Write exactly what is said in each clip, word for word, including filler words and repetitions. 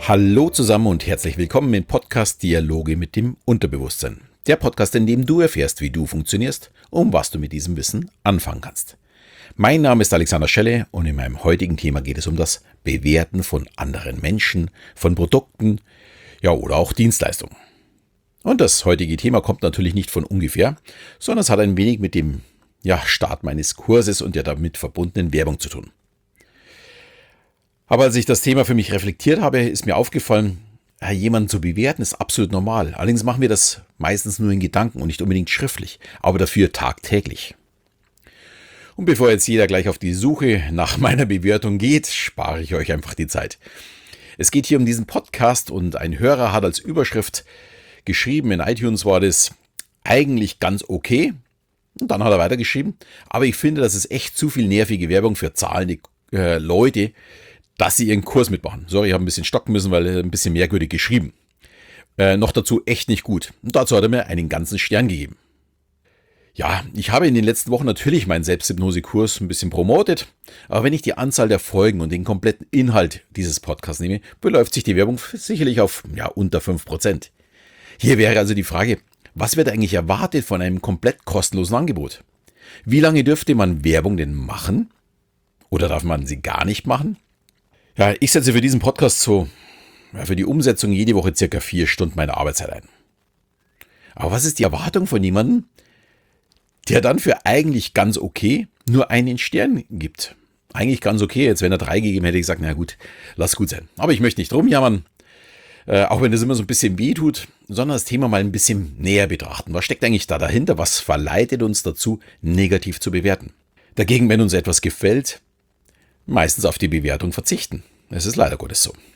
Hallo zusammen und herzlich willkommen im Podcast Dialoge mit dem Unterbewusstsein. Der Podcast, in dem du erfährst, wie du funktionierst und was du mit diesem Wissen anfangen kannst. Mein Name ist Alexander Schelle und in meinem heutigen Thema geht es um das Bewerten von anderen Menschen, von Produkten, ja oder auch Dienstleistungen. Und das heutige Thema kommt natürlich nicht von ungefähr, sondern es hat ein wenig mit dem ja, Start meines Kurses und der damit verbundenen Werbung zu tun. Aber als ich das Thema für mich reflektiert habe, ist mir aufgefallen, jemanden zu bewerten ist absolut normal. Allerdings machen wir das meistens nur in Gedanken und nicht unbedingt schriftlich, aber dafür tagtäglich. Und bevor jetzt jeder gleich auf die Suche nach meiner Bewertung geht, spare ich euch einfach die Zeit. Es geht hier um diesen Podcast und ein Hörer hat als Überschrift geschrieben, in iTunes war das eigentlich ganz okay. Und dann hat er weitergeschrieben, aber ich finde, das ist echt zu viel nervige Werbung für zahlende äh, Leute, dass sie ihren Kurs mitmachen. Sorry, ich habe ein bisschen stocken müssen, weil er ein bisschen merkwürdig geschrieben. Äh, noch dazu echt nicht gut. Und dazu hat er mir einen ganzen Stern gegeben. Ja, ich habe in den letzten Wochen natürlich meinen Selbsthypnose-Kurs ein bisschen promotet, aber wenn ich die Anzahl der Folgen und den kompletten Inhalt dieses Podcasts nehme, beläuft sich die Werbung sicherlich auf ja, unter fünf Prozent. Hier wäre also die Frage, was wird eigentlich erwartet von einem komplett kostenlosen Angebot? Wie lange dürfte man Werbung denn machen? Oder darf man sie gar nicht machen? Ja, ich setze für diesen Podcast so, ja, für die Umsetzung jede Woche circa vier Stunden meiner Arbeitszeit ein. Aber was ist die Erwartung von jemandem, der dann für eigentlich ganz okay nur einen Stern gibt? Eigentlich ganz okay, jetzt wenn er drei gegeben hätte, hätte ich gesagt, na gut, lass gut sein. Aber ich möchte nicht rumjammern, äh, auch wenn das immer so ein bisschen weh tut, sondern das Thema mal ein bisschen näher betrachten. Was steckt eigentlich da dahinter? Was verleitet uns dazu, negativ zu bewerten? Dagegen, wenn uns etwas gefällt, meistens auf die Bewertung verzichten. Es ist leider Gottes so.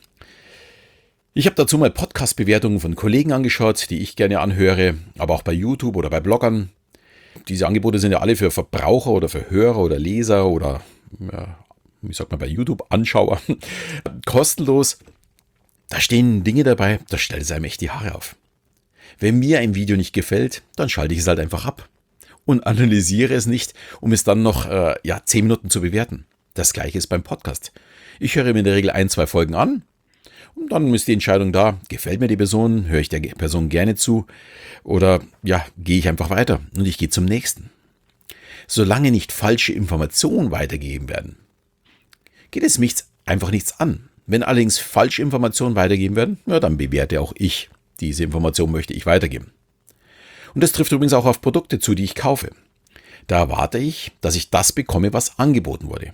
Ich habe dazu mal Podcast-Bewertungen von Kollegen angeschaut, die ich gerne anhöre, aber auch bei YouTube oder bei Bloggern. Diese Angebote sind ja alle für Verbraucher oder für Hörer oder Leser oder, ja, wie sagt man bei YouTube, Anschauer, kostenlos. Da stehen Dinge dabei, da stellt es einem echt die Haare auf. Wenn mir ein Video nicht gefällt, dann schalte ich es halt einfach ab und analysiere es nicht, um es dann noch äh, ja, zehn Minuten zu bewerten. Das gleiche ist beim Podcast. Ich höre mir in der Regel ein, zwei Folgen an und dann ist die Entscheidung da, gefällt mir die Person, höre ich der Person gerne zu oder ja, gehe ich einfach weiter und ich gehe zum nächsten. Solange nicht falsche Informationen weitergegeben werden, geht es mich einfach nichts an. Wenn allerdings falsche Informationen weitergegeben werden, ja, dann bewerte auch ich. Diese Information möchte ich weitergeben. Und das trifft übrigens auch auf Produkte zu, die ich kaufe. Da erwarte ich, dass ich das bekomme, was angeboten wurde.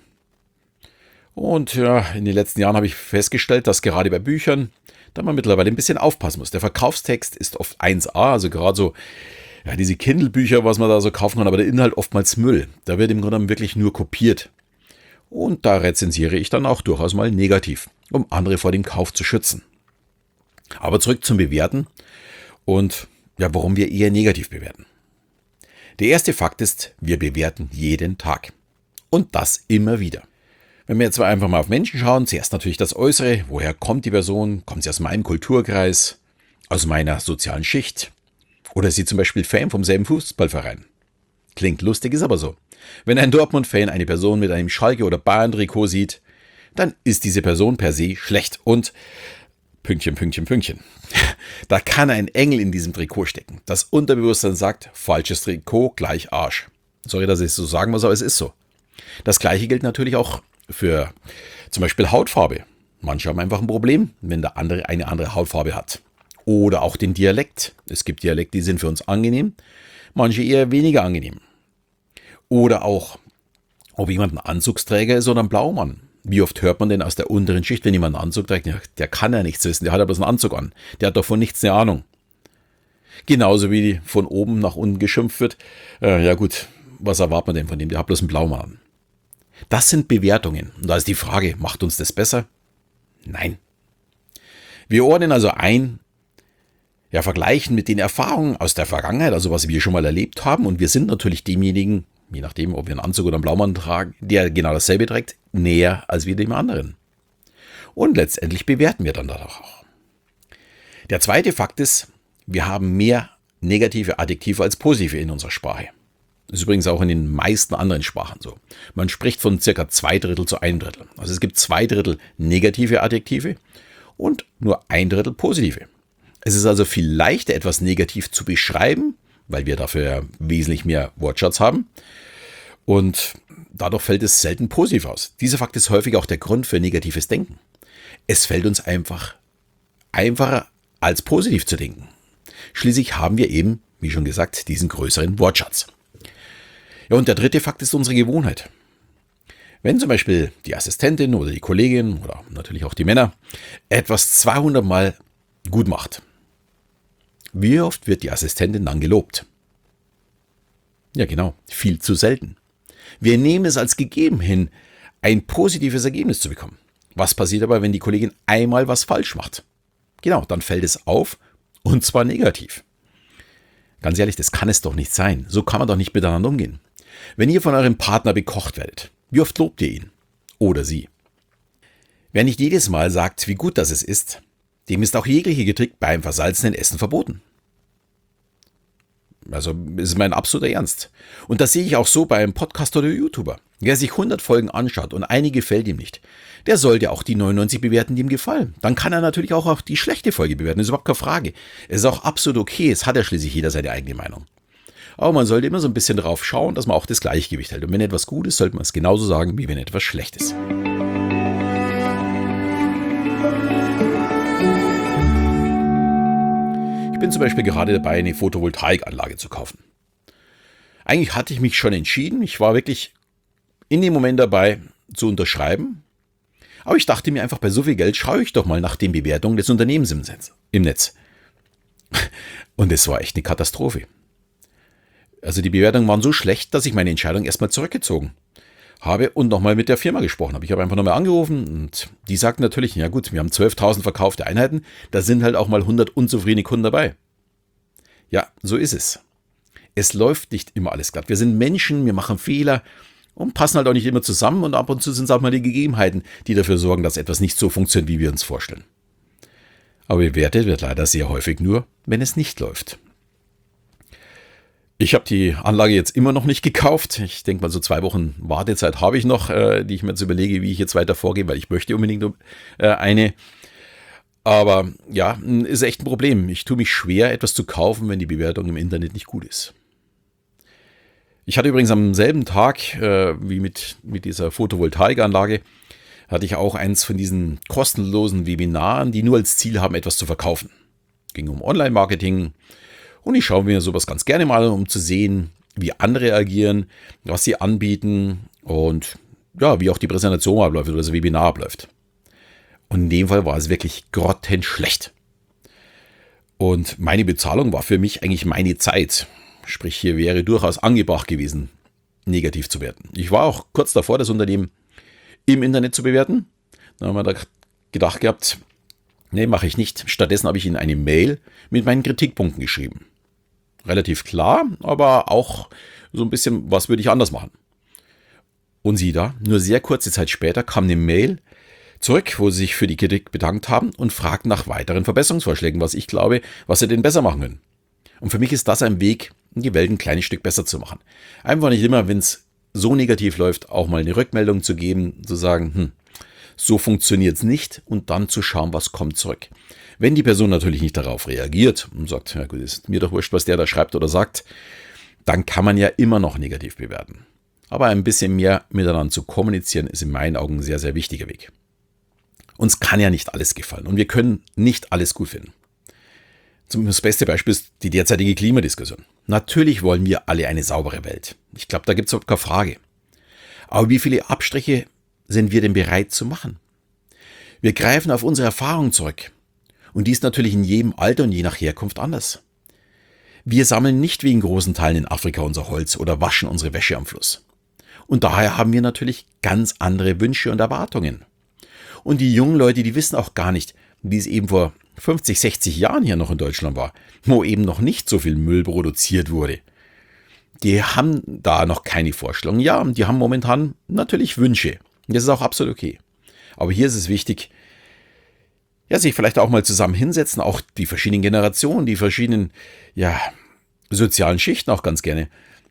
Und ja, in den letzten Jahren habe ich festgestellt, dass gerade bei Büchern da man mittlerweile ein bisschen aufpassen muss. Der Verkaufstext ist oft eins a, also gerade so ja, diese Kindle-Bücher, was man da so kaufen kann, aber der Inhalt oftmals Müll. Da wird im Grunde genommen wirklich nur kopiert. Und da rezensiere ich dann auch durchaus mal negativ, um andere vor dem Kauf zu schützen. Aber zurück zum Bewerten und ja, warum wir eher negativ bewerten. Der erste Fakt ist, wir bewerten jeden Tag. Und das immer wieder. Wenn wir jetzt einfach mal auf Menschen schauen, zuerst natürlich das Äußere. Woher kommt die Person? Kommt sie aus meinem Kulturkreis? Aus meiner sozialen Schicht? Oder ist sie zum Beispiel Fan vom selben Fußballverein? Klingt lustig, ist aber so. Wenn ein Dortmund-Fan eine Person mit einem Schalke- oder Bayern-Trikot sieht, dann ist diese Person per se schlecht und Pünktchen, Pünktchen, Pünktchen. Da kann ein Engel in diesem Trikot stecken. Das Unterbewusstsein sagt, falsches Trikot gleich Arsch. Sorry, dass ich es so sagen muss, aber es ist so. Das Gleiche gilt natürlich auch für zum Beispiel Hautfarbe. Manche haben einfach ein Problem, wenn der andere eine andere Hautfarbe hat. Oder auch den Dialekt. Es gibt Dialekte, die sind für uns angenehm, manche eher weniger angenehm. Oder auch, ob jemand ein Anzugsträger ist oder ein Blaumann. Wie oft hört man denn aus der unteren Schicht, wenn jemand einen Anzug trägt, ja, der kann ja nichts wissen, der hat ja bloß einen Anzug an. Der hat doch von nichts eine Ahnung. Genauso wie von oben nach unten geschimpft wird. Äh, ja gut, was erwartet man denn von dem? Der hat bloß einen Blaumann an. Das sind Bewertungen. Und da ist die Frage, macht uns das besser? Nein. Wir ordnen also ein, ja, vergleichen mit den Erfahrungen aus der Vergangenheit, also was wir schon mal erlebt haben. Und wir sind natürlich demjenigen, je nachdem, ob wir einen Anzug oder einen Blaumann tragen, der genau dasselbe trägt, näher als wir dem anderen. Und letztendlich bewerten wir dann dadurch auch. Der zweite Fakt ist, wir haben mehr negative Adjektive als positive in unserer Sprache. Das ist übrigens auch in den meisten anderen Sprachen so. Man spricht von circa zwei Drittel zu ein Drittel. Also es gibt zwei Drittel negative Adjektive und nur ein Drittel positive. Es ist also viel leichter, etwas negativ zu beschreiben, weil wir dafür wesentlich mehr Wortschatz haben. Und dadurch fällt es selten positiv aus. Dieser Fakt ist häufig auch der Grund für negatives Denken. Es fällt uns einfach einfacher, als positiv zu denken. Schließlich haben wir eben, wie schon gesagt, diesen größeren Wortschatz. Ja, und der dritte Fakt ist unsere Gewohnheit. Wenn zum Beispiel die Assistentin oder die Kollegin oder natürlich auch die Männer etwas zweihundert Mal gut macht, wie oft wird die Assistentin dann gelobt? Ja genau, viel zu selten. Wir nehmen es als gegeben hin, ein positives Ergebnis zu bekommen. Was passiert aber, wenn die Kollegin einmal was falsch macht? Genau, dann fällt es auf und zwar negativ. Ganz ehrlich, das kann es doch nicht sein. So kann man doch nicht miteinander umgehen. Wenn ihr von eurem Partner bekocht werdet, wie oft lobt ihr ihn? Oder sie? Wer nicht jedes Mal sagt, wie gut das es ist, dem ist auch jegliche Kritik beim versalzenen Essen verboten. Also es ist mein absoluter Ernst. Und das sehe ich auch so bei einem Podcaster oder YouTuber. Wer sich hundert Folgen anschaut und eine gefällt ihm nicht, der sollte auch die neunundneunzig bewerten, die ihm gefallen. Dann kann er natürlich auch, auch die schlechte Folge bewerten, das ist überhaupt keine Frage. Es ist auch absolut okay, es hat ja schließlich jeder seine eigene Meinung. Aber man sollte immer so ein bisschen drauf schauen, dass man auch das Gleichgewicht hält. Und wenn etwas gut ist, sollte man es genauso sagen, wie wenn etwas schlecht ist. Ich bin zum Beispiel gerade dabei, eine Photovoltaikanlage zu kaufen. Eigentlich hatte ich mich schon entschieden. Ich war wirklich in dem Moment dabei zu unterschreiben. Aber ich dachte mir einfach, bei so viel Geld schaue ich doch mal nach den Bewertungen des Unternehmens im Netz. Und es war echt eine Katastrophe. Also die Bewertungen waren so schlecht, dass ich meine Entscheidung erstmal zurückgezogen habe und nochmal mit der Firma gesprochen habe. Ich habe einfach nochmal angerufen und die sagten natürlich, ja gut, wir haben zwölftausend verkaufte Einheiten, da sind halt auch mal hundert unzufriedene Kunden dabei. Ja, so ist es. Es läuft nicht immer alles glatt. Wir sind Menschen, wir machen Fehler und passen halt auch nicht immer zusammen und ab und zu sind es auch mal die Gegebenheiten, die dafür sorgen, dass etwas nicht so funktioniert, wie wir uns vorstellen. Aber bewertet wird leider sehr häufig nur, wenn es nicht läuft. Ich habe die Anlage jetzt immer noch nicht gekauft. Ich denke mal, so zwei Wochen Wartezeit habe ich noch, äh, die ich mir jetzt überlege, wie ich jetzt weiter vorgehe, weil ich möchte unbedingt äh, eine. Aber ja, ist echt ein Problem. Ich tue mich schwer, etwas zu kaufen, wenn die Bewertung im Internet nicht gut ist. Ich hatte übrigens am selben Tag, äh, wie mit, mit dieser Photovoltaikanlage, hatte ich auch eins von diesen kostenlosen Webinaren, die nur als Ziel haben, etwas zu verkaufen. Ging um Online-Marketing. Und ich schaue mir sowas ganz gerne mal, um zu sehen, wie andere agieren, was sie anbieten und ja, wie auch die Präsentation abläuft oder das Webinar abläuft. Und in dem Fall war es wirklich grottenschlecht. Und meine Bezahlung war für mich eigentlich meine Zeit. Sprich, hier wäre durchaus angebracht gewesen, negativ zu werten. Ich war auch kurz davor, das Unternehmen im Internet zu bewerten. Da haben wir da gedacht gehabt, nee, mache ich nicht. Stattdessen habe ich Ihnen eine Mail mit meinen Kritikpunkten geschrieben. Relativ klar, aber auch so ein bisschen, was würde ich anders machen. Und Sie da, nur sehr kurze Zeit später kam eine Mail zurück, wo Sie sich für die Kritik bedankt haben und fragten nach weiteren Verbesserungsvorschlägen, was ich glaube, was Sie denn besser machen können. Und für mich ist das ein Weg, die Welt ein kleines Stück besser zu machen. Einfach nicht immer, wenn es so negativ läuft, auch mal eine Rückmeldung zu geben, zu sagen, hm, so funktioniert es nicht und dann zu schauen, was kommt zurück. Wenn die Person natürlich nicht darauf reagiert und sagt, ja gut, ist mir doch wurscht, was der da schreibt oder sagt, dann kann man ja immer noch negativ bewerten. Aber ein bisschen mehr miteinander zu kommunizieren, ist in meinen Augen ein sehr, sehr wichtiger Weg. Uns kann ja nicht alles gefallen und wir können nicht alles gut finden. Das beste Beispiel ist die derzeitige Klimadiskussion. Natürlich wollen wir alle eine saubere Welt. Ich glaube, da gibt es überhaupt keine Frage. Aber wie viele Abstriche sind wir denn bereit zu machen? Wir greifen auf unsere Erfahrung zurück. Und die ist natürlich in jedem Alter und je nach Herkunft anders. Wir sammeln nicht wie in großen Teilen in Afrika unser Holz oder waschen unsere Wäsche am Fluss. Und daher haben wir natürlich ganz andere Wünsche und Erwartungen. Und die jungen Leute, die wissen auch gar nicht, wie es eben vor fünfzig, sechzig Jahren hier noch in Deutschland war, wo eben noch nicht so viel Müll produziert wurde. Die haben da noch keine Vorstellung. Ja, die haben momentan natürlich Wünsche. Das ist auch absolut okay. Aber hier ist es wichtig, ja, sich vielleicht auch mal zusammen hinsetzen, auch die verschiedenen Generationen, die verschiedenen, ja, sozialen Schichten auch ganz gerne.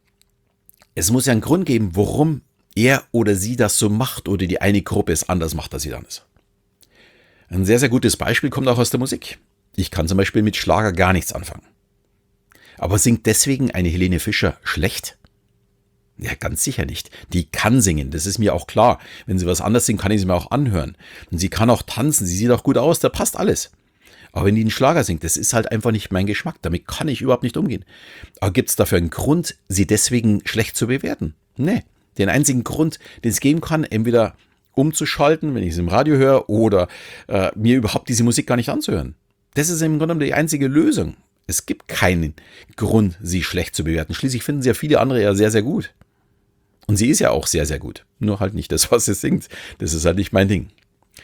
Es muss ja einen Grund geben, warum er oder sie das so macht oder die eine Gruppe es anders macht als die andere. Ein sehr, sehr gutes Beispiel kommt auch aus der Musik. Ich kann zum Beispiel mit Schlager gar nichts anfangen. Aber singt deswegen eine Helene Fischer schlecht? Ja, ganz sicher nicht. Die kann singen, das ist mir auch klar. Wenn sie was anderes singt, kann ich sie mir auch anhören. Und sie kann auch tanzen, sie sieht auch gut aus, da passt alles. Aber wenn die einen Schlager singt, das ist halt einfach nicht mein Geschmack. Damit kann ich überhaupt nicht umgehen. Aber gibt es dafür einen Grund, sie deswegen schlecht zu bewerten? Nee. Den einzigen Grund, den es geben kann, entweder umzuschalten, wenn ich es im Radio höre, oder äh, mir überhaupt diese Musik gar nicht anzuhören. Das ist im Grunde die einzige Lösung. Es gibt keinen Grund, sie schlecht zu bewerten. Schließlich finden sie ja viele andere ja sehr, sehr gut. Und sie ist ja auch sehr, sehr gut. Nur halt nicht das, was sie singt. Das ist halt nicht mein Ding.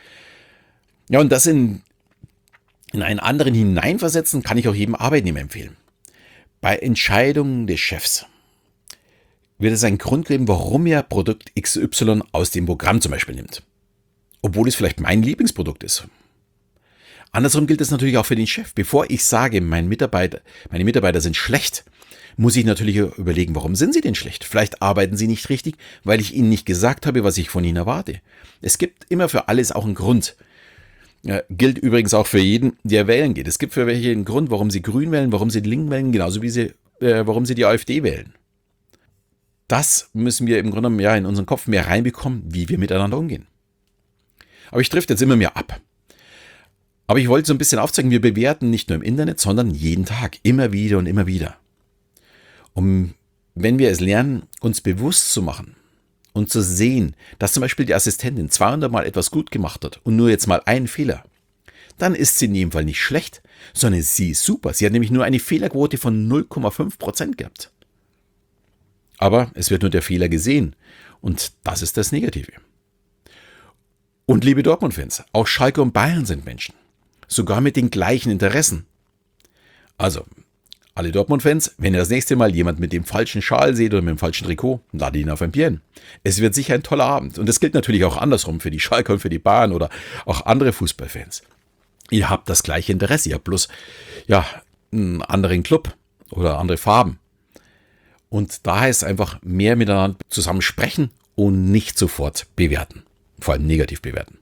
Ja, und das in, in einen anderen hineinversetzen, kann ich auch jedem Arbeitnehmer empfehlen. Bei Entscheidungen des Chefs wird es einen Grund geben, warum er Produkt X Y aus dem Programm zum Beispiel nimmt. Obwohl es vielleicht mein Lieblingsprodukt ist. Andersrum gilt es natürlich auch für den Chef. Bevor ich sage, mein Mitarbeiter, meine Mitarbeiter sind schlecht, muss ich natürlich überlegen, warum sind sie denn schlecht? Vielleicht arbeiten sie nicht richtig, weil ich ihnen nicht gesagt habe, was ich von ihnen erwarte. Es gibt immer für alles auch einen Grund. Ja, gilt übrigens auch für jeden, der wählen geht. Es gibt für welche einen Grund, warum sie Grün wählen, warum sie Linken wählen, genauso wie sie, äh, warum sie die AfD wählen. Das müssen wir im Grunde ja in unseren Kopf mehr reinbekommen, wie wir miteinander umgehen. Aber ich drifte jetzt immer mehr ab. Aber ich wollte so ein bisschen aufzeigen, wir bewerten nicht nur im Internet, sondern jeden Tag, immer wieder und immer wieder. Um, wenn wir es lernen, uns bewusst zu machen und zu sehen, dass zum Beispiel die Assistentin zweihundert Mal etwas gut gemacht hat und nur jetzt mal einen Fehler, dann ist sie in jedem Fall nicht schlecht, sondern sie ist super. Sie hat nämlich nur eine Fehlerquote von null Komma fünf Prozent gehabt. Aber es wird nur der Fehler gesehen und das ist das Negative. Und liebe Dortmund-Fans, auch Schalke und Bayern sind Menschen. Sogar mit den gleichen Interessen. Also, alle Dortmund-Fans, wenn ihr das nächste Mal jemand mit dem falschen Schal seht oder mit dem falschen Trikot, ladet ihn auf ein Bier hin. Es wird sicher ein toller Abend. Und das gilt natürlich auch andersrum für die Schalker und für die Bayern oder auch andere Fußballfans. Ihr habt das gleiche Interesse, ihr habt bloß ja, einen anderen Club oder andere Farben. Und da heißt es einfach mehr miteinander zusammen sprechen und nicht sofort bewerten. Vor allem negativ bewerten.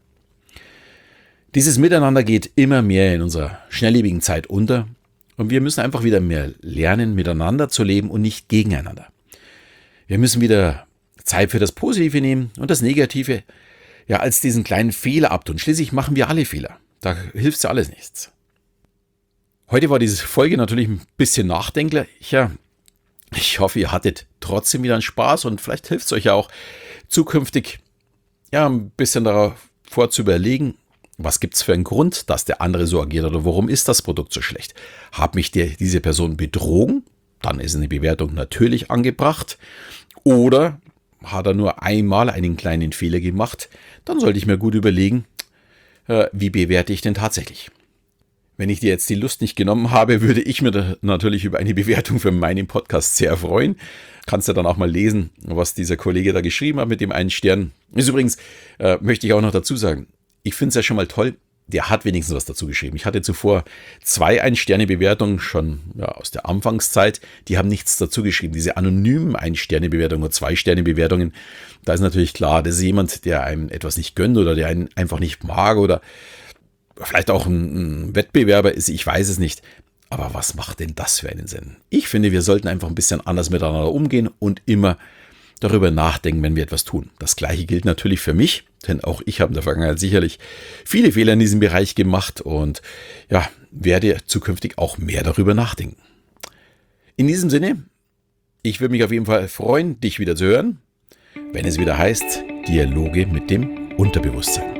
Dieses Miteinander geht immer mehr in unserer schnelllebigen Zeit unter und wir müssen einfach wieder mehr lernen, miteinander zu leben und nicht gegeneinander. Wir müssen wieder Zeit für das Positive nehmen und das Negative ja als diesen kleinen Fehler abtun. Schließlich machen wir alle Fehler. Da hilft ja alles nichts. Heute war diese Folge natürlich ein bisschen nachdenklicher. Ich hoffe, ihr hattet trotzdem wieder einen Spaß und vielleicht hilft es euch ja auch zukünftig ja ein bisschen davor zu überlegen, was gibt es für einen Grund, dass der andere so agiert oder warum ist das Produkt so schlecht? Hat mich der, diese Person betrogen? Dann ist eine Bewertung natürlich angebracht. Oder hat er nur einmal einen kleinen Fehler gemacht? Dann sollte ich mir gut überlegen, äh, wie bewerte ich denn tatsächlich? Wenn ich dir jetzt die Lust nicht genommen habe, würde ich mir natürlich über eine Bewertung für meinen Podcast sehr freuen. Kannst du dann auch mal lesen, was dieser Kollege da geschrieben hat mit dem einen Stern. Ist übrigens, äh, möchte ich auch noch dazu sagen, ich finde es ja schon mal toll, der hat wenigstens was dazu geschrieben. Ich hatte zuvor zwei Ein-Sterne-Bewertungen schon ja, aus der Anfangszeit, die haben nichts dazu geschrieben. Diese anonymen Ein-Sterne-Bewertungen oder Zwei-Sterne-Bewertungen, da ist natürlich klar, das ist jemand, der einem etwas nicht gönnt oder der einen einfach nicht mag oder vielleicht auch ein, ein Wettbewerber ist, ich weiß es nicht. Aber was macht denn das für einen Sinn? Ich finde, wir sollten einfach ein bisschen anders miteinander umgehen und immer darüber nachdenken, wenn wir etwas tun. Das Gleiche gilt natürlich für mich, denn auch ich habe in der Vergangenheit sicherlich viele Fehler in diesem Bereich gemacht und ja, werde zukünftig auch mehr darüber nachdenken. In diesem Sinne, ich würde mich auf jeden Fall freuen, dich wieder zu hören, wenn es wieder heißt, Dialoge mit dem Unterbewusstsein.